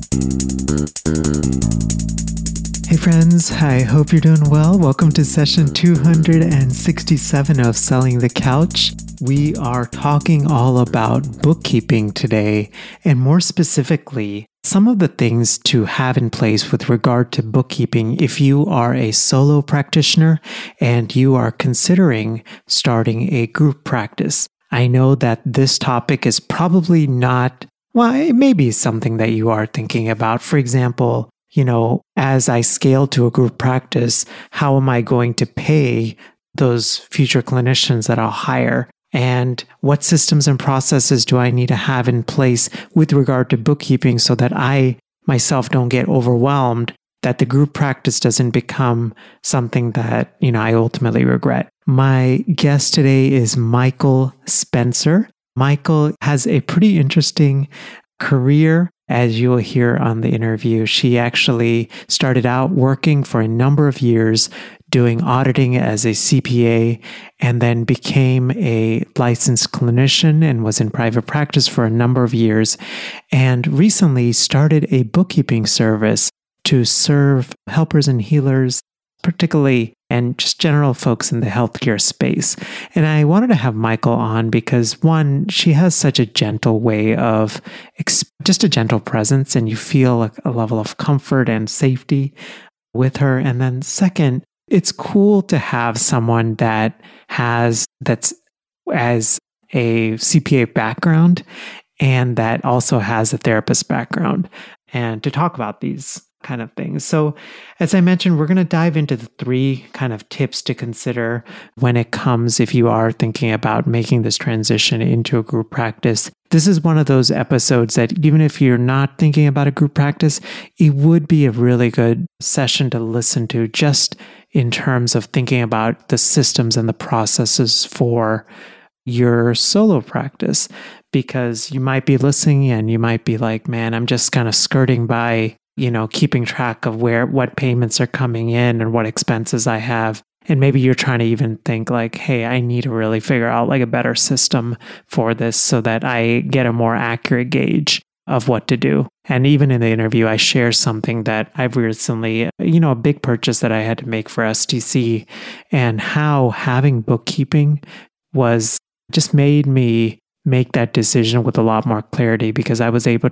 Hey friends, I hope you're doing well. Welcome to session 267 of Selling the Couch. We are talking all about bookkeeping today, and more specifically, some of the things to have in place with regard to bookkeeping if you are a solo practitioner and you are considering starting a group practice. I know that this topic is probably not, well, it may be something that you are thinking about. For example, as I scale to a group practice, how am I going to pay those future clinicians that I'll hire? And what systems and processes do I need to have in place with regard to bookkeeping so that I myself don't get overwhelmed, that the group practice doesn't become something that, I ultimately regret. My guest today is Michael Spencer. Michael has a pretty interesting career. As you'll hear on the interview, she actually started out working for a number of years doing auditing as a CPA, and then became a licensed clinician and was in private practice for a number of years, and recently started a bookkeeping service to serve helpers and healers, particularly, and just general folks in the healthcare space. And I wanted to have Michael on because, one, she has such a gentle way of, just a gentle presence, and you feel a level of comfort and safety with her. And then second, it's cool to have someone that's as a CPA background and that also has a therapist background, and to talk about these kind of things. So as I mentioned, we're going to dive into the 3 kind of tips to consider when it comes, if you are thinking about making this transition into a group practice. This is one of those episodes that even if you're not thinking about a group practice, it would be a really good session to listen to, just in terms of thinking about the systems and the processes for your solo practice, because you might be listening and you might be like, man, I'm just kind of skirting by, keeping track of what payments are coming in and what expenses I have. And maybe you're trying to even think like, hey, I need to really figure out like a better system for this so that I get a more accurate gauge of what to do. And even in the interview, I share something that I've recently, a big purchase that I had to make for STC, and how having bookkeeping was just made me make that decision with a lot more clarity, because I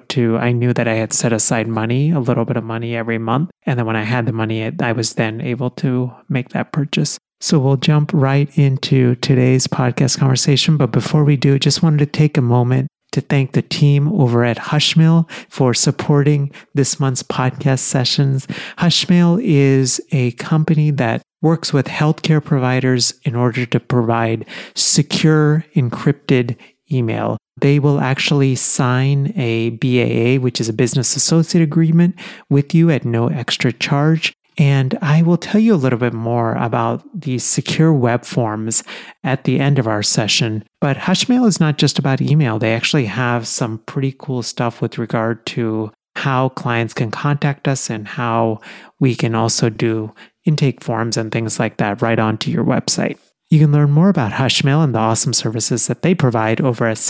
knew that I had set aside money, a little bit of money every month. And then when I had the money, I was then able to make that purchase. So we'll jump right into today's podcast conversation. But before we do, just wanted to take a moment to thank the team over at Hushmail for supporting this month's podcast sessions. Hushmail is a company that works with healthcare providers in order to provide secure, encrypted email. They will actually sign a BAA, which is a business associate agreement, with you at no extra charge. And I will tell you a little bit more about these secure web forms at the end of our session. But Hushmail is not just about email. They actually have some pretty cool stuff with regard to how clients can contact us and how we can also do intake forms and things like that right onto your website. You can learn more about Hushmail and the awesome services that they provide over at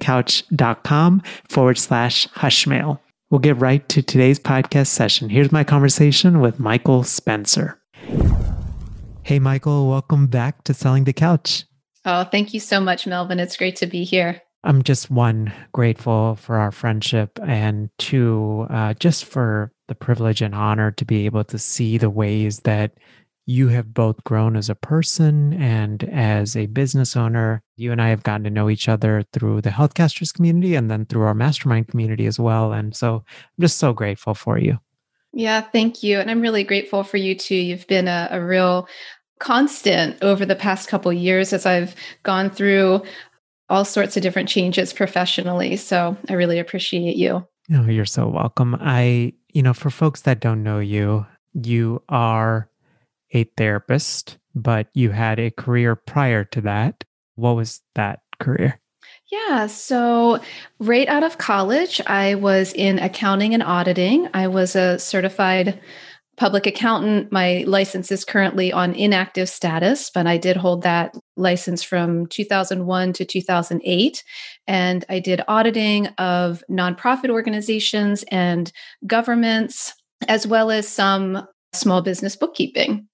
sellingthecouch.com/Hushmail. We'll get right to today's podcast session. Here's my conversation with Michael Spencer. Hey, Michael, welcome back to Selling the Couch. Oh, thank you so much, Melvin. It's great to be here. I'm just, 1, grateful for our friendship, and 2, just for the privilege and honor to be able to see the ways that you have both grown as a person and as a business owner. You and I have gotten to know each other through the Healthcasters community and then through our mastermind community as well. And so I'm just so grateful for you. Yeah, thank you. And I'm really grateful for you too. You've been a real constant over the past couple of years as I've gone through all sorts of different changes professionally. So I really appreciate you. Oh, you're so welcome. For folks that don't know you, you are a therapist, but you had a career prior to that. What was that career? Yeah. So right out of college, I was in accounting and auditing. I was a certified public accountant. My license is currently on inactive status, but I did hold that license from 2001 to 2008. And I did auditing of nonprofit organizations and governments, as well as some small business bookkeeping.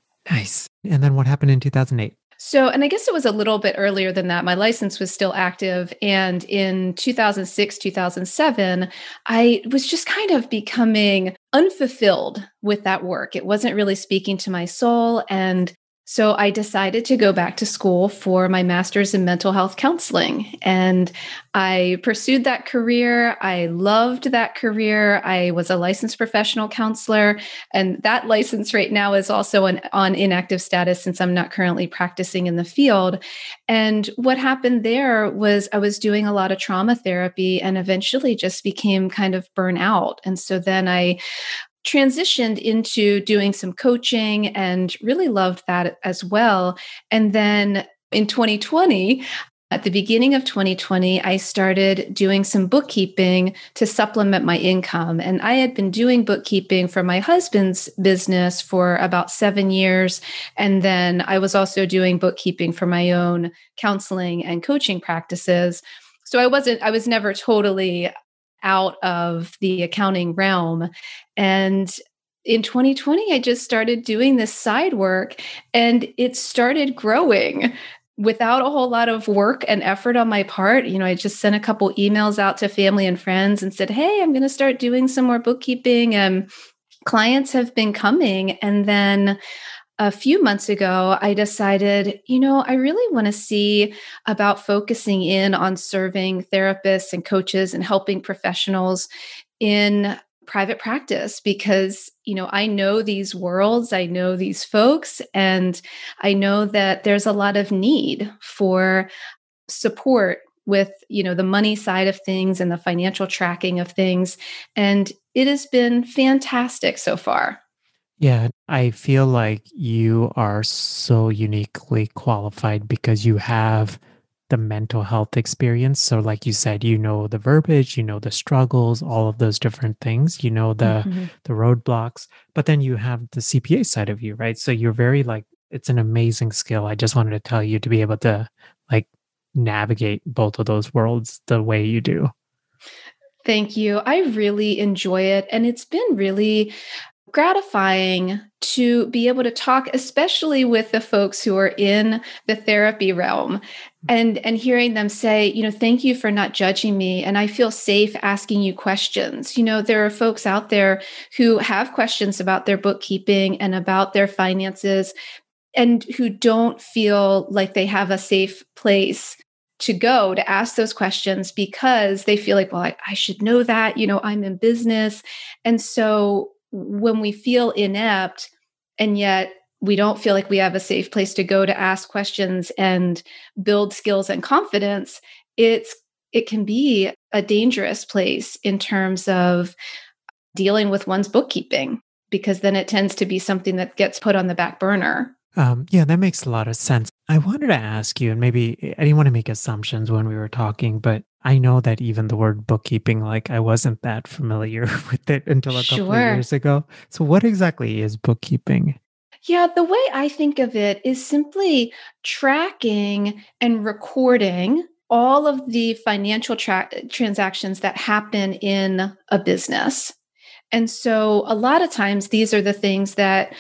Nice. And then what happened in 2008? So, and I guess it was a little bit earlier than that. My license was still active. And in 2006, 2007, I was just kind of becoming unfulfilled with that work. It wasn't really speaking to my soul. And so I decided to go back to school for my master's in mental health counseling. And I pursued that career. I loved that career. I was a licensed professional counselor. And that license right now is also on inactive status since I'm not currently practicing in the field. And what happened there was I was doing a lot of trauma therapy and eventually just became kind of burnout. And so then I transitioned into doing some coaching and really loved that as well. And then in 2020, at the beginning of 2020, I started doing some bookkeeping to supplement my income. And I had been doing bookkeeping for my husband's business for about 7 years. And then I was also doing bookkeeping for my own counseling and coaching practices. So I was never totally out of the accounting realm. And in 2020, I just started doing this side work and it started growing without a whole lot of work and effort on my part. I just sent a couple emails out to family and friends and said, hey, I'm going to start doing some more bookkeeping. And clients have been coming. And then a few months ago, I decided, I really want to see about focusing in on serving therapists and coaches and helping professionals in private practice because, I know these worlds, I know these folks, and I know that there's a lot of need for support with, the money side of things and the financial tracking of things. And it has been fantastic so far. Yeah, I feel like you are so uniquely qualified because you have the mental health experience. So like you said, you know the verbiage, you know the struggles, all of those different things, you know Mhm. the roadblocks, but then you have the CPA side of you, right? So you're very like it's an amazing skill. I just wanted to tell you to be able to like navigate both of those worlds the way you do. Thank you. I really enjoy it. And it's been really gratifying to be able to talk, especially with the folks who are in the therapy realm and hearing them say, thank you for not judging me. And I feel safe asking you questions. There are folks out there who have questions about their bookkeeping and about their finances and who don't feel like they have a safe place to go to ask those questions because they feel like, well, I should know that, I'm in business. And so when we feel inept and yet we don't feel like we have a safe place to go to ask questions and build skills and confidence, it can be a dangerous place in terms of dealing with one's bookkeeping because then it tends to be something that gets put on the back burner. Yeah, that makes a lot of sense. I wanted to ask you, and maybe I didn't want to make assumptions when we were talking, but I know that even the word bookkeeping, like I wasn't that familiar with it until a couple of Sure. years ago. So, what exactly is bookkeeping? Yeah, the way I think of it is simply tracking and recording all of the financial transactions that happen in a business. And so a lot of times these are the things that,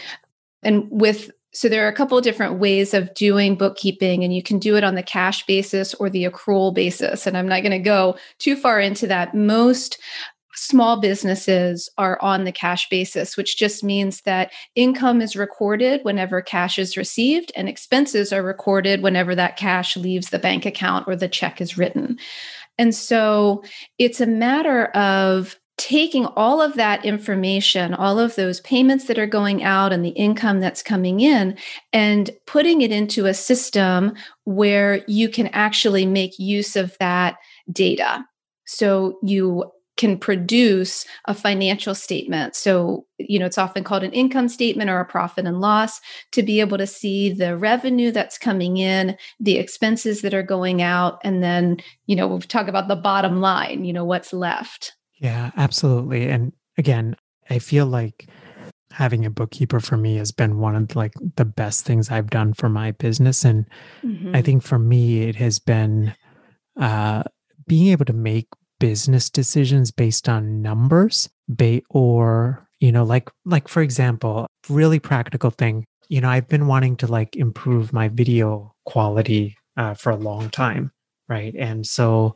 so there are a couple of different ways of doing bookkeeping, and you can do it on the cash basis or the accrual basis. And I'm not going to go too far into that. Most small businesses are on the cash basis, which just means that income is recorded whenever cash is received and expenses are recorded whenever that cash leaves the bank account or the check is written. And so it's a matter of taking all of that information, all of those payments that are going out and the income that's coming in, and putting it into a system where you can actually make use of that data. So you can produce a financial statement. So, it's often called an income statement or a profit and loss to be able to see the revenue that's coming in, the expenses that are going out, and then, we'll talk about the bottom line, what's left. Yeah, absolutely. And again, I feel like having a bookkeeper for me has been one of like the best things I've done for my business. And I Hmm. think for me, it has been uh, being able to make business decisions based on numbers, or like for example, really practical thing. I've been wanting to like improve my video quality for a long time, right? And so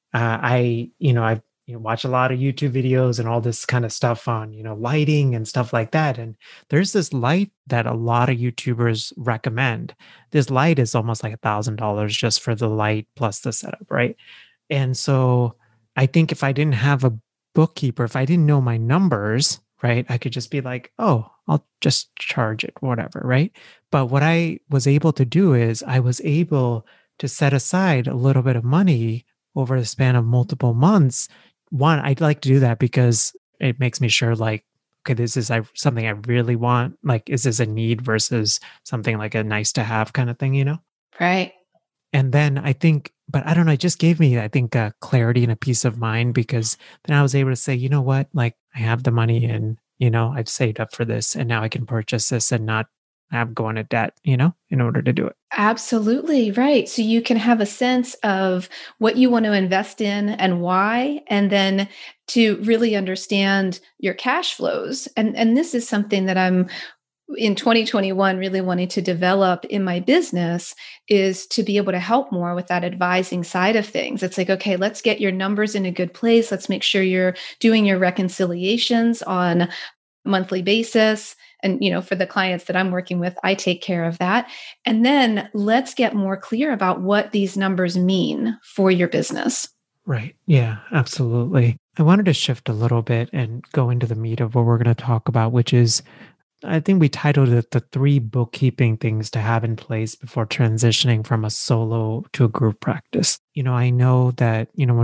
I've watch a lot of YouTube videos and all this kind of stuff on, lighting and stuff like that. And there's this light that a lot of YouTubers recommend. This light is almost like $1,000 just for the light plus the setup, right? And so I think if I didn't have a bookkeeper, if I didn't know my numbers, right, I could just be like, oh, I'll just charge it, whatever, right? But what I was able to do is I was able to set aside a little bit of money over the span of multiple months. One, I'd like to do that because it makes me sure, like, okay, this is something I really want. Like, is this a need versus something like a nice to have kind of thing? Right. And then I think, but I don't know, it just gave me, I think, a clarity and a peace of mind because then I was able to say, you know what, like I have the money and, I've saved up for this and now I can purchase this and not have go into debt, in order to do it. Absolutely, right. So you can have a sense of what you want to invest in and why, and then to really understand your cash flows. And this is something that I'm in 2021 really wanting to develop in my business, is to be able to help more with that advising side of things. It's like, okay, let's get your numbers in a good place. Let's make sure you're doing your reconciliations on a monthly basis. And for the clients that I'm working with, I take care of that. And then let's get more clear about what these numbers mean for your business. Right. Yeah, absolutely. I wanted to shift a little bit and go into the meat of what we're going to talk about, which is I think we titled it the three bookkeeping things to have in place before transitioning from a solo to a group practice. I know that,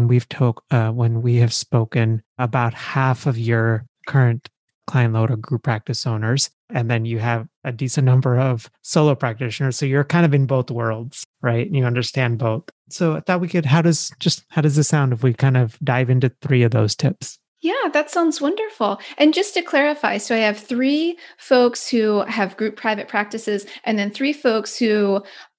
when we have spoken, about half of your current client load are group practice owners, and then you have a decent number of solo practitioners. So you're kind of in both worlds, right? You understand both. So I thought how does this sound if we kind of dive into three of those tips? Yeah, that sounds wonderful. And just to clarify, so I have three folks who have group private practices, and then three folks who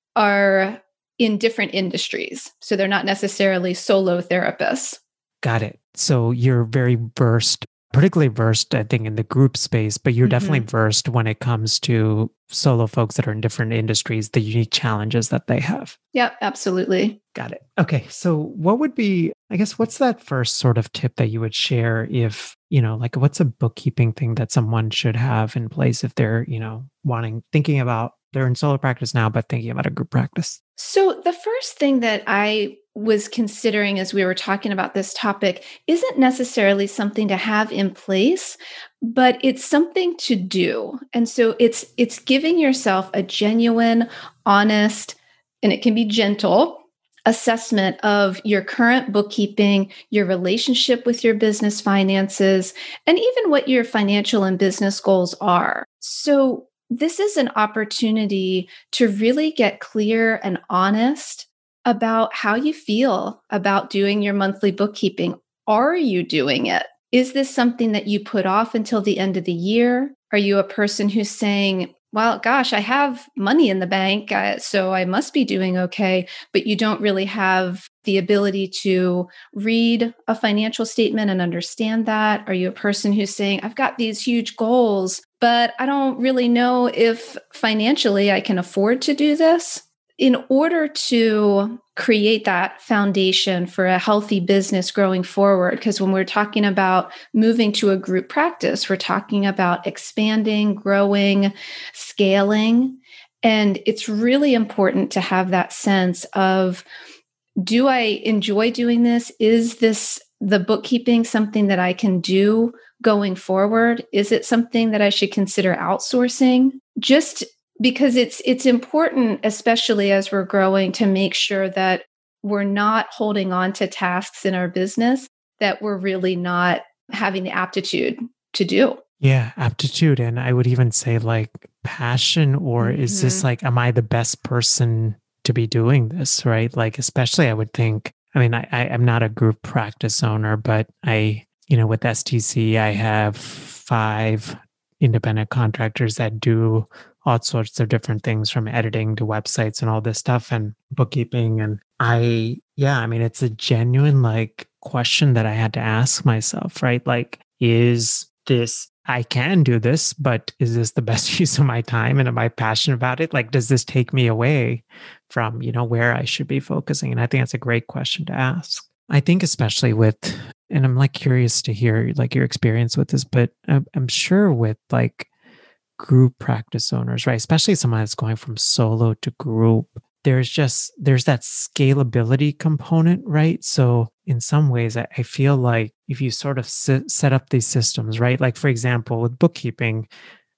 are in different industries. So they're not necessarily solo therapists. Got it. So you're very versed, particularly versed, I think, in the group space, but you're definitely Hmm. versed when it comes to solo folks that are in different industries, the unique challenges that they have. Yep, absolutely. Got it. Okay. So what would be, I guess, what's that first sort of tip that you would share if, like what's a bookkeeping thing that someone should have in place if they're, thinking about, they're in solo practice now, but thinking about a group practice? So, the first thing that I was considering as we were talking about this topic isn't necessarily something to have in place, but it's something to do. And so it's giving yourself a genuine, honest, and it can be gentle assessment of your current bookkeeping, your relationship with your business finances, and even what your financial and business goals are. So, this is an opportunity to really get clear and honest about how you feel about doing your monthly bookkeeping. Are you doing it? Is this something that you put off until the end of the year? Are you a person who's saying, well, gosh, I have money in the bank, so I must be doing okay, but you don't really have the ability to read a financial statement and understand that? Are you a person who's saying, I've got these huge goals, but I don't really know if financially I can afford to do this? In order to create that foundation for a healthy business growing forward, because when we're talking about moving to a group practice, we're talking about expanding, growing, scaling. And it's really important to have that sense of, do I enjoy doing this? Is this the bookkeeping something that I can do going forward? Is it something that I should consider outsourcing? Just because it's important, especially as we're growing, to make sure that we're not holding on to tasks in our business that we're really not having the aptitude to do. Yeah, aptitude. And I would even say like passion, or is this Hmm. like, am I the best person to be doing this? Right. Like, especially I would think, I mean, I'm not a group practice owner, but with STC, I have five independent contractors that do all sorts of different things from editing to websites and all this stuff and bookkeeping. And I mean, it's a genuine like question that I had to ask myself, right? Like, is this, I can do this, but is this the best use of my time? And am I passionate about it? Like, does this take me away from, where I should be focusing? And I think that's a great question to ask. I think especially with, and I'm like curious to hear like your experience with this, but I'm sure with like group practice owners, right? Especially someone that's going from solo to group, there's that scalability component, right? So in some ways, I feel like if you sort of set up these systems, right? Like for example, with bookkeeping,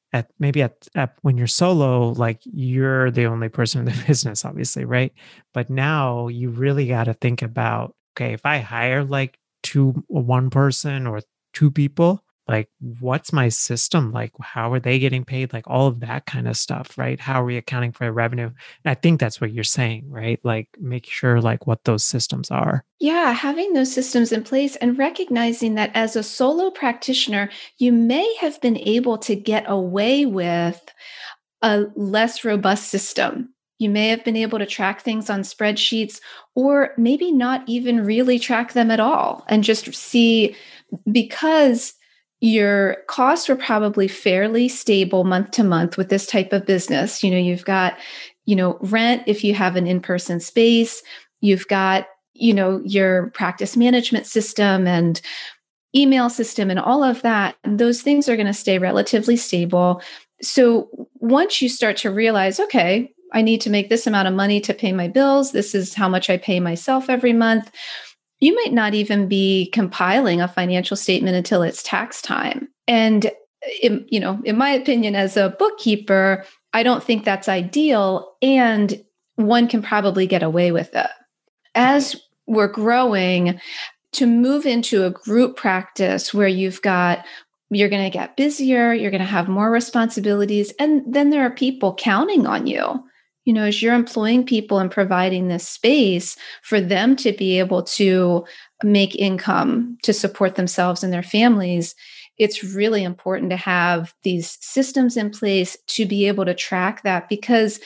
at when you're solo, like you're the only person in the business, obviously, right? But now you really got to think about, okay, if I hire like one person or two people, like what's my system? Like how are they getting paid? Like all of that kind of stuff, right? How are we accounting for revenue? And I think that's what you're saying, right? Like make sure like what those systems are. Yeah, having those systems in place and recognizing that as a solo practitioner, you may have been able to get away with a less robust system. You may have been able to track things on spreadsheets or maybe not even really track them at all and just see because your costs were probably fairly stable month to month with this type of business. You've got, rent if you have an in-person space, you've got, your practice management system and email system and all of that. And those things are going to stay relatively stable. So once you start to realize, okay, I need to make this amount of money to pay my bills, this is how much I pay myself every month, you might not even be compiling a financial statement until it's tax time. And in my opinion, as a bookkeeper, I don't think that's ideal. And one can probably get away with it. As we're growing, to move into a group practice where you're going to get busier, you're going to have more responsibilities, and then there are people counting on you. As you're employing people and providing this space for them to be able to make income to support themselves and their families, it's really important to have these systems in place to be able to track that because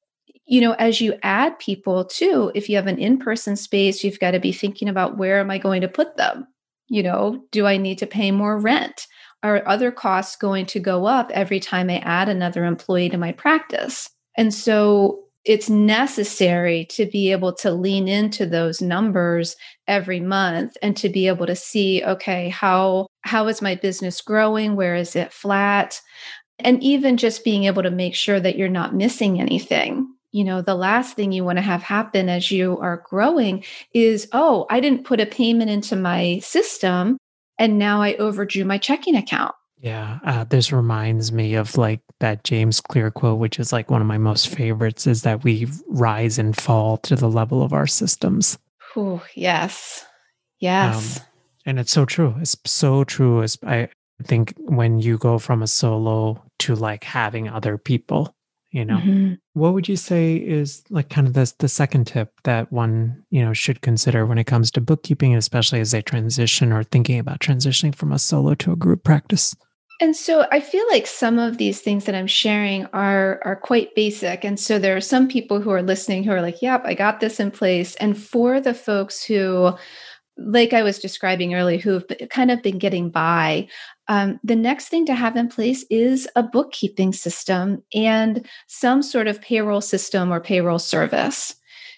as you add people too, if you have an in-person space, you've got to be thinking about where am I going to put them? Do I need to pay more rent? Are other costs going to go up every time I add another employee to my practice? And so it's necessary to be able to lean into those numbers every month and to be able to see, okay, how is my business growing? Where is it flat? And even just being able to make sure that you're not missing anything. The last thing you want to have happen as you are growing is, oh, I didn't put a payment into my system and now I overdrew my checking account. Yeah, this reminds me of like that James Clear quote, which is like one of my most favorites, is that we rise and fall to the level of our systems. Oh, yes. Yes. And it's so true. It's so true. I think when you go from a solo to like having other people, Mhm. what would you say is like kind of the second tip that one, should consider when it comes to bookkeeping, especially as they transition or thinking about transitioning from a solo to a group practice? And so I feel like some of these things that I'm sharing are quite basic. And so there are some people who are listening who are like, yep, I got this in place. And for the folks who, like I was describing earlier, who have kind of been getting by, the next thing to have in place is a bookkeeping system and some sort of payroll system or payroll service.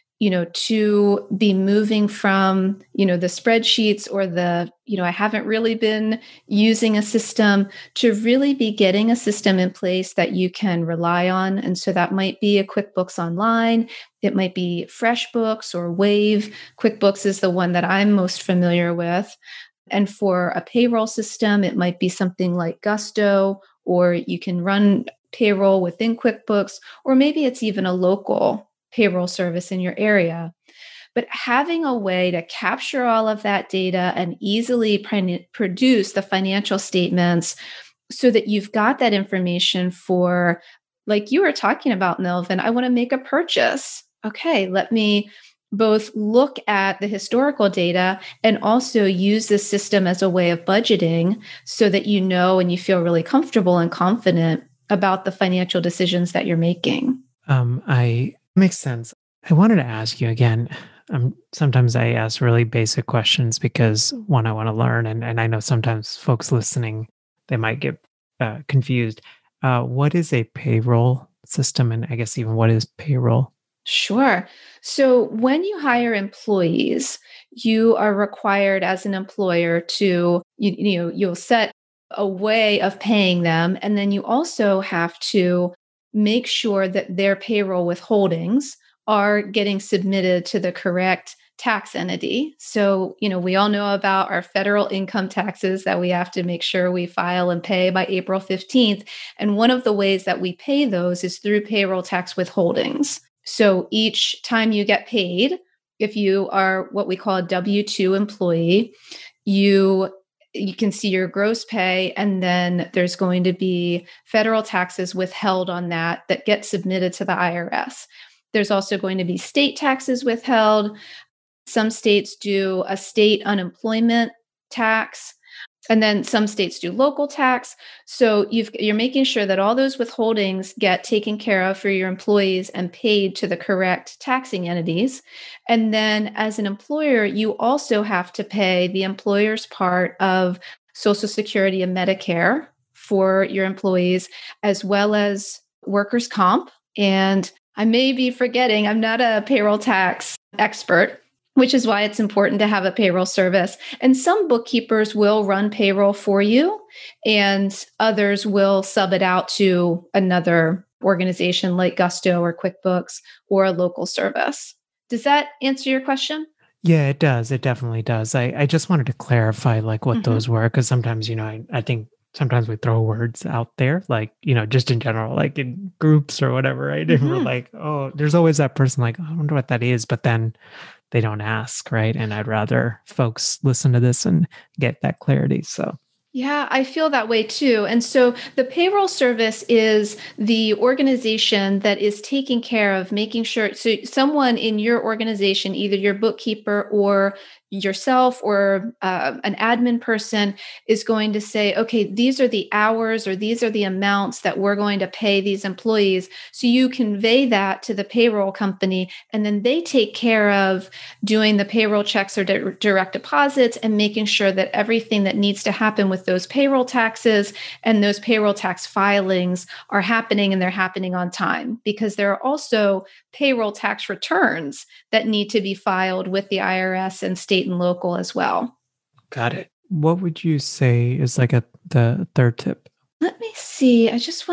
To be moving from, the spreadsheets or I haven't really been using a system to really be getting a system in place that you can rely on. And so that might be a QuickBooks Online. It might be FreshBooks or Wave. QuickBooks is the one that I'm most familiar with. And for a payroll system, it might be something like Gusto, or you can run payroll within QuickBooks, or maybe it's even a local payroll service in your area. But having a way to capture all of that data and easily produce the financial statements so that you've got that information for, like you were talking about, Melvin, I want to make a purchase. Okay, let me both look at the historical data and also use this system as a way of budgeting so that you know and you feel really comfortable and confident about the financial decisions that you're making. I makes sense. I wanted to ask you again. Sometimes I ask really basic questions because one, I want to learn, and I know sometimes folks listening they might get confused. What is a payroll system, and I guess even what is payroll? Sure. So when you hire employees, you are required as an employer to you'll set a way of paying them, and then you also have to make sure that their payroll withholdings are getting submitted to the correct tax entity. So, we all know about our federal income taxes that we have to make sure we file and pay by April 15th. And one of the ways that we pay those is through payroll tax withholdings. So each time you get paid, if you are what we call a W-2 employee, you can see your gross pay, and then there's going to be federal taxes withheld on that get submitted to the IRS. There's also going to be state taxes withheld. Some states do a state unemployment tax. And then some states do local tax. So you're making sure that all those withholdings get taken care of for your employees and paid to the correct taxing entities. And then as an employer, you also have to pay the employer's part of Social Security and Medicare for your employees, as well as workers' comp. And I may be forgetting, I'm not a payroll tax expert, which is why it's important to have a payroll service. And some bookkeepers will run payroll for you, and others will sub it out to another organization like Gusto or QuickBooks or a local service. Does that answer your question? Yeah, it does. It definitely does. I just wanted to clarify like what those were, because sometimes, I think sometimes we throw words out there, like, just in general, like in groups or whatever, right? And we're like, oh, there's always that person like, oh, I wonder what that is. But then they don't ask, right? And I'd rather folks listen to this and get that clarity. So yeah, I feel that way too. And so the payroll service is the organization that is taking care of making sure. So someone in your organization, either your bookkeeper or yourself or an admin person, is going to say, okay, these are the hours or these are the amounts that we're going to pay these employees. So you convey that to the payroll company, and then they take care of doing the payroll checks or direct deposits and making sure that everything that needs to happen with those payroll taxes and those payroll tax filings are happening, and they're happening on time, because there are also payroll tax returns that need to be filed with the IRS and state and local as well. got it. What would you say is like the third tip? Let me see.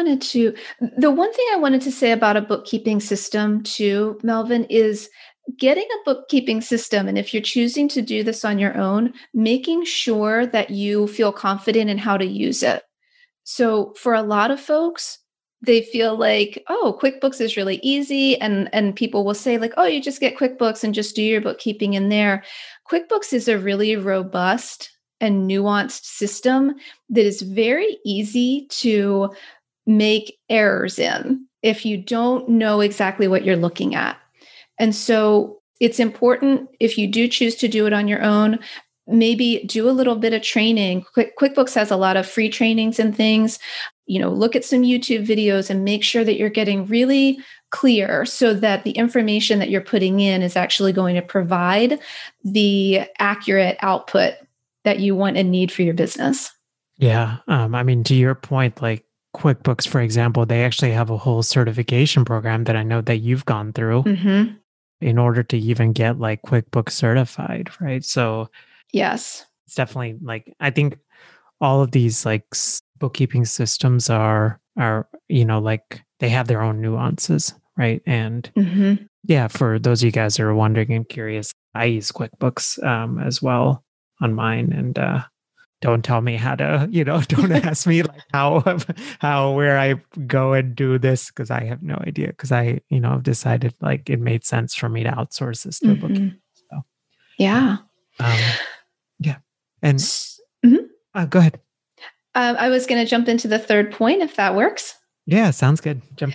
The one thing I wanted to say about a bookkeeping system too, Melvin, is getting a bookkeeping system. And if you're choosing to do this on your own, making sure that you feel confident in how to use it. So for a lot of folks, they feel like, oh, QuickBooks is really easy. And people will say like, oh, you just get QuickBooks and just do your bookkeeping in there. QuickBooks is a really robust and nuanced system that is very easy to make errors in if you don't know exactly what you're looking at. And so it's important, if you do choose to do it on your own, maybe do a little bit of training. QuickBooks has a lot of free trainings and things. Look at some YouTube videos and make sure that you're getting really clear so that the information that you're putting in is actually going to provide the accurate output that you want and need for your business. Yeah. I mean, to your point, like QuickBooks, for example, they actually have a whole certification program that I know that you've gone through in order to even get like QuickBooks certified, right? So yes, it's definitely like, I think all of these like bookkeeping systems are, like they have their own nuances, right? And yeah, for those of you guys that are wondering and curious, I use QuickBooks as well on mine. And don't tell me how to, don't ask me like where I go and do this, because I have no idea. Because I, have decided like it made sense for me to outsource this to a bookkeeper. So yeah. Yeah. And go ahead. I was going to jump into the third point, if that works. Yeah, sounds good. Jump in.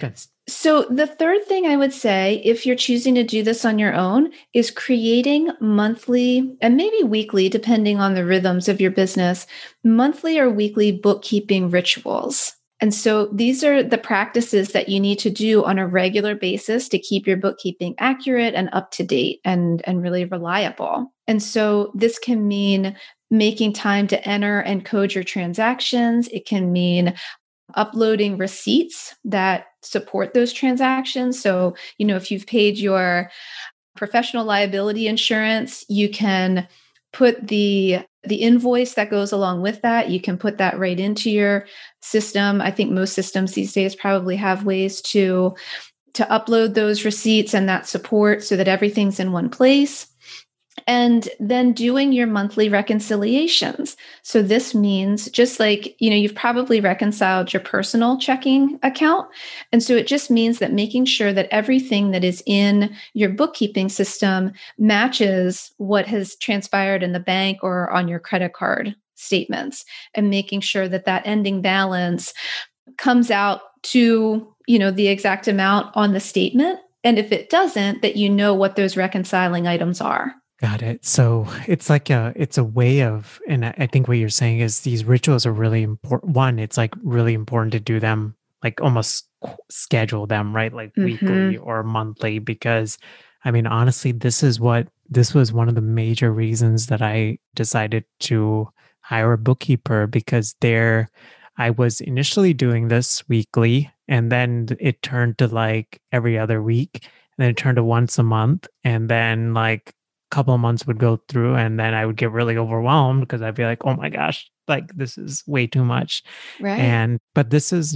So, the third thing I would say, if you're choosing to do this on your own, is creating monthly and maybe weekly, depending on the rhythms of your business, monthly or weekly bookkeeping rituals. And so these are the practices that you need to do on a regular basis to keep your bookkeeping accurate and up to date and really reliable. And so this can mean making time to enter and code your transactions. It can mean uploading receipts that support those transactions. So, if you've paid your professional liability insurance, you can put the invoice that goes along with that. You can put that right into your system. I think most systems these days probably have ways to upload those receipts and that support so that everything's in one place. And then doing your monthly reconciliations. So this means just like, you've probably reconciled your personal checking account. And so it just means that making sure that everything that is in your bookkeeping system matches what has transpired in the bank or on your credit card statements, and making sure that that ending balance comes out to, the exact amount on the statement. And if it doesn't, that what those reconciling items are. Got it. So it's a way of, and I think what you're saying is these rituals are really important. One, it's like really important to do them, like almost schedule them, right? Like weekly Mm-hmm. or monthly, because I mean, honestly, this was one of the major reasons that I decided to hire a bookkeeper, because I was initially doing this weekly, and then it turned to like every other week, and then it turned to once a month, and then like couple of months would go through, and then I would get really overwhelmed because I'd be like, oh my gosh, like this is way too much. Right. And but this is,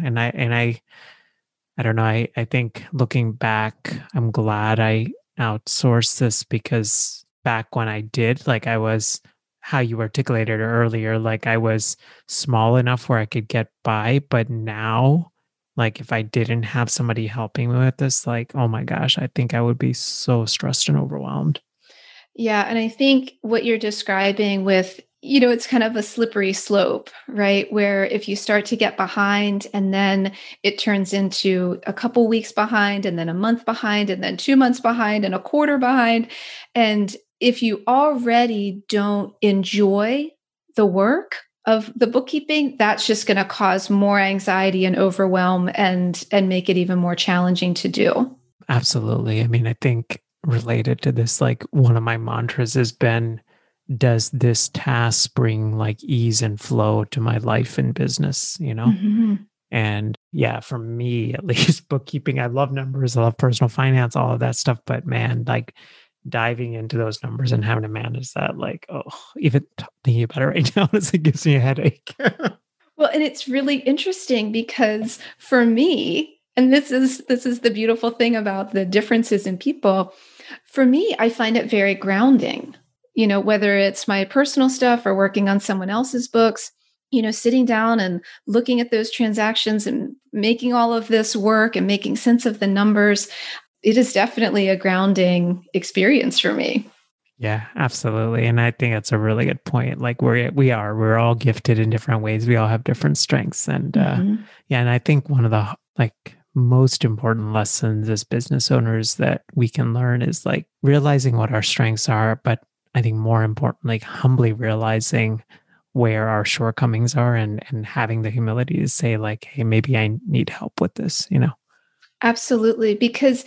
I don't know, I think looking back, I'm glad I outsourced this, because back when I did, like I was, how you articulated earlier, like I was small enough where I could get by. But now, like if I didn't have somebody helping me with this, like, oh my gosh, I think I would be so stressed and overwhelmed. Yeah. And I think what you're describing with, it's kind of a slippery slope, right? Where if you start to get behind and then it turns into a couple weeks behind and then a month behind and then 2 months behind and a quarter behind. And if you already don't enjoy the work of the bookkeeping, that's just going to cause more anxiety and overwhelm and make it even more challenging to do. Absolutely. I mean, I think related to this, like one of my mantras has been, does this task bring like ease and flow to my life and business, you know? Mhm. And yeah, for me at least, bookkeeping, I love numbers, I love personal finance, all of that stuff. But man, like diving into those numbers and having to manage that, like, oh, even thinking about it right now, it gives me a headache. Well, and it's really interesting because for me, and this is the beautiful thing about the differences in people, for me, I find it very grounding. Whether it's my personal stuff or working on someone else's books, sitting down and looking at those transactions and making all of this work and making sense of the numbers, it is definitely a grounding experience for me. Yeah, absolutely. And I think that's a really good point. Like we're all gifted in different ways. We all have different strengths. And Mhm. yeah, and I think one of the like most important lessons as business owners that we can learn is like realizing what our strengths are, but I think more important, like humbly realizing where our shortcomings are, and having the humility to say like, hey, maybe I need help with this, you know? Absolutely. Because,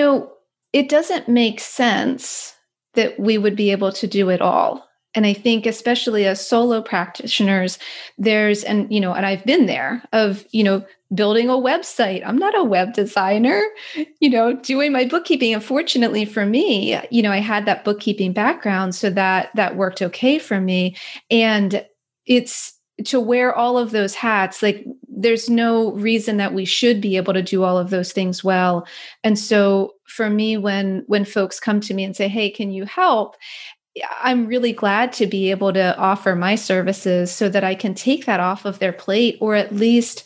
it doesn't make sense that we would be able to do it all. And I think, especially as solo practitioners, and I've been there of, building a website. I'm not a web designer, doing my bookkeeping. Unfortunately for me, I had that bookkeeping background, so that worked okay for me. And it's to wear all of those hats, like there's no reason that we should be able to do all of those things well. And so for me, when folks come to me and say, hey, can you help, I'm really glad to be able to offer my services so that I can take that off of their plate, or at least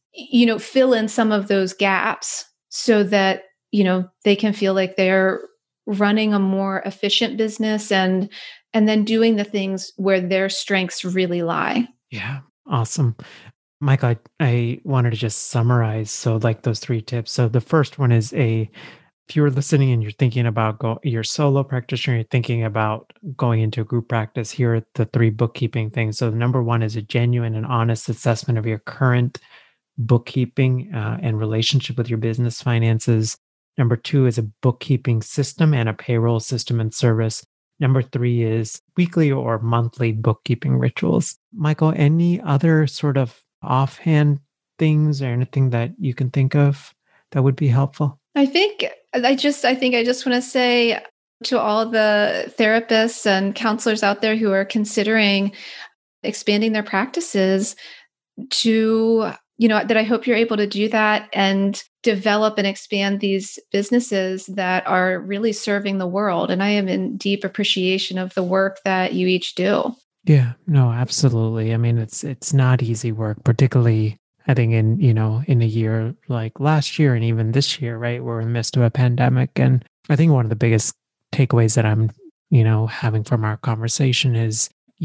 fill in some of those gaps so that they can feel like they're running a more efficient business and then doing the things where their strengths really lie. Yeah. Awesome. Michael, I wanted to just summarize. So, like those three tips. So, the first one is if you're listening and you're thinking about you're solo practitioner, you're thinking about going into a group practice, here are the three bookkeeping things. So, number one is a genuine and honest assessment of your current bookkeeping and relationship with your business finances. Number two is a bookkeeping system and a payroll system and service. Number three is weekly or monthly bookkeeping rituals. Michael, any other sort of offhand things or anything that you can think of that would be helpful? I think I just want to say to all the therapists and counselors out there who are considering expanding their practices to, that I hope you're able to do that and develop and expand these businesses that are really serving the world. And I am in deep appreciation of the work that you each do. Yeah, no, absolutely. I mean, it's not easy work, particularly I think in a year like last year and even this year, right? We're in the midst of a pandemic. And I think one of the biggest takeaways that I'm, having from our conversation is,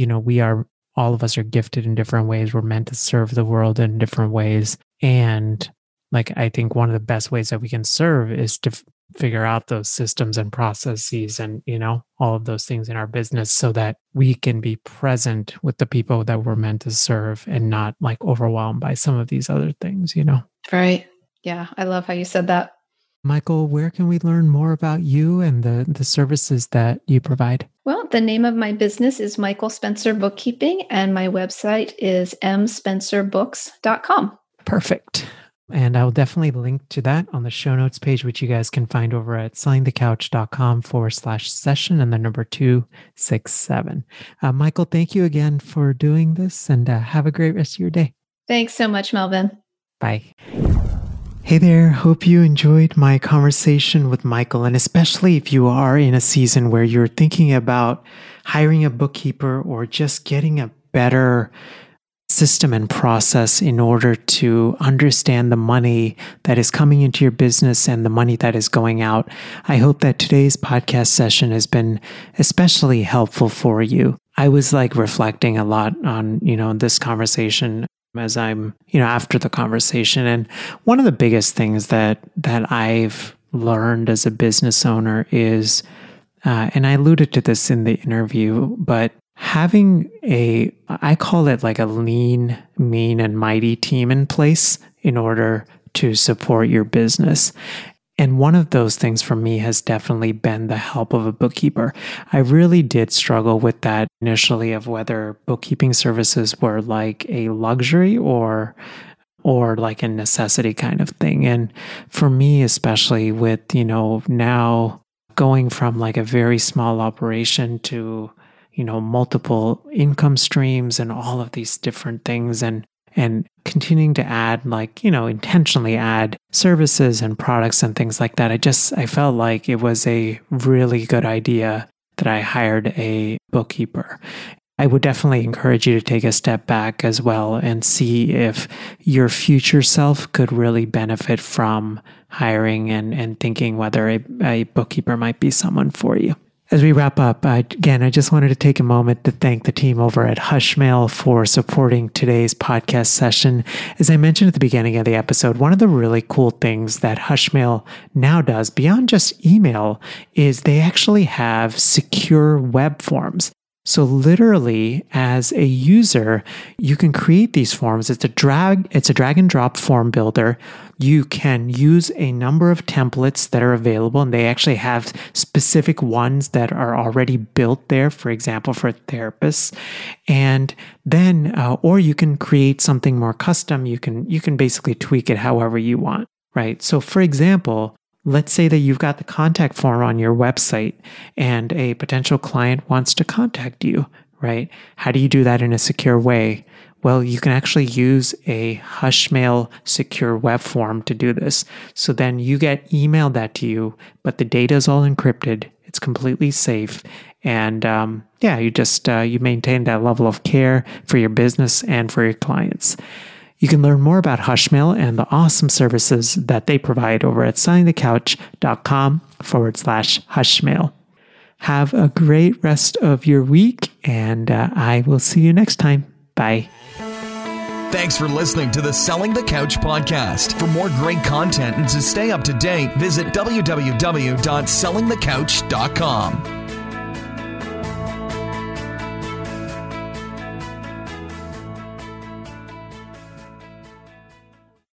all of us are gifted in different ways. We're meant to serve the world in different ways. And like, I think one of the best ways that we can serve is to figure out those systems and processes and, all of those things in our business so that we can be present with the people that we're meant to serve and not like overwhelmed by some of these other things, Right. Yeah. I love how you said that. Michael, where can we learn more about you and the services that you provide? Well, the name of my business is Michael Spencer Bookkeeping, and my website is mspencerbooks.com. Perfect. And I'll definitely link to that on the show notes page, which you guys can find over at sellingthecouch.com/session and the number 267. Michael, thank you again for doing this and have a great rest of your day. Thanks so much, Melvin. Bye. Hey there, hope you enjoyed my conversation with Michael, and especially if you are in a season where you're thinking about hiring a bookkeeper or just getting a better system and process in order to understand the money that is coming into your business and the money that is going out. I hope that today's podcast session has been especially helpful for you. I was reflecting a lot on, this conversation as I'm, after the conversation. And one of the biggest things that I've learned as a business owner is, and I alluded to this in the interview, but having I call it like a lean, mean, and mighty team in place in order to support your business. And one of those things for me has definitely been the help of a bookkeeper. I really did struggle with that initially of whether bookkeeping services were like a luxury or like a necessity kind of thing. And for me, especially with, now going from like a very small operation to, multiple income streams and all of these different things and continuing to add intentionally add services and products and things like that. I felt like it was a really good idea that I hired a bookkeeper. I would definitely encourage you to take a step back as well and see if your future self could really benefit from hiring and thinking whether a bookkeeper might be someone for you. As we wrap up, I just wanted to take a moment to thank the team over at Hushmail for supporting today's podcast session. As I mentioned at the beginning of the episode, one of the really cool things that Hushmail now does beyond just email is they actually have secure web forms. So literally, as a user, you can create these forms. It's a drag and drop form builder. You can use a number of templates that are available, and they actually have specific ones that are already built there, for example, for therapists. And then, or you can create something more custom. You can basically tweak it however you want, right? So for example, let's say that you've got the contact form on your website and a potential client wants to contact you, right? How do you do that in a secure way? Well, you can actually use a Hushmail secure web form to do this. So then you get emailed that to you, but the data is all encrypted. It's completely safe. And you maintain that level of care for your business and for your clients. You can learn more about Hushmail and the awesome services that they provide over at sellingthecouch.com/Hushmail. Have a great rest of your week, and I will see you next time. Bye. Thanks for listening to the Selling the Couch podcast. For more great content and to stay up to date, visit www.sellingthecouch.com.